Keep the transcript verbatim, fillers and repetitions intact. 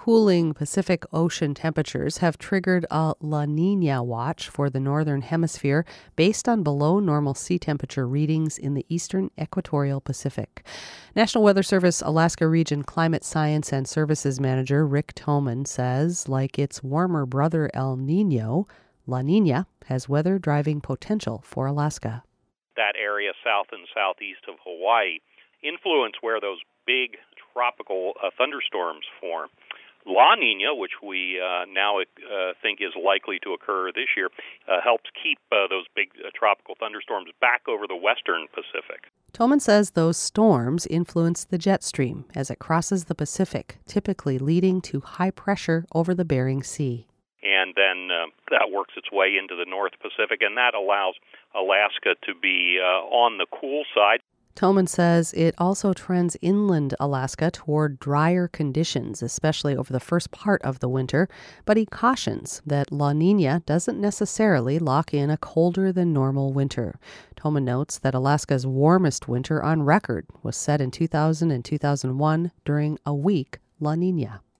Cooling Pacific Ocean temperatures have triggered a La Nina watch for the northern hemisphere based on below normal sea temperature readings in the eastern equatorial Pacific. National Weather Service Alaska Region Climate Science and Services Manager Rick Toman says, like its warmer brother El Nino, La Nina has weather-driving potential for Alaska. That area south and southeast of Hawaii influence where those big tropical uh, thunderstorms form. La Nina, which we uh, now uh, think is likely to occur this year, uh, helps keep uh, those big uh, tropical thunderstorms back over the western Pacific. Toman says those storms influence the jet stream as it crosses the Pacific, typically leading to high pressure over the Bering Sea. And then uh, that works its way into the North Pacific, and that allows Alaska to be uh, on the cool side. Toman says it also trends inland Alaska toward drier conditions, especially over the first part of the winter, but he cautions that La Nina doesn't necessarily lock in a colder than normal winter. Toman notes that Alaska's warmest winter on record was set in two thousand and two thousand one during a weak La Nina.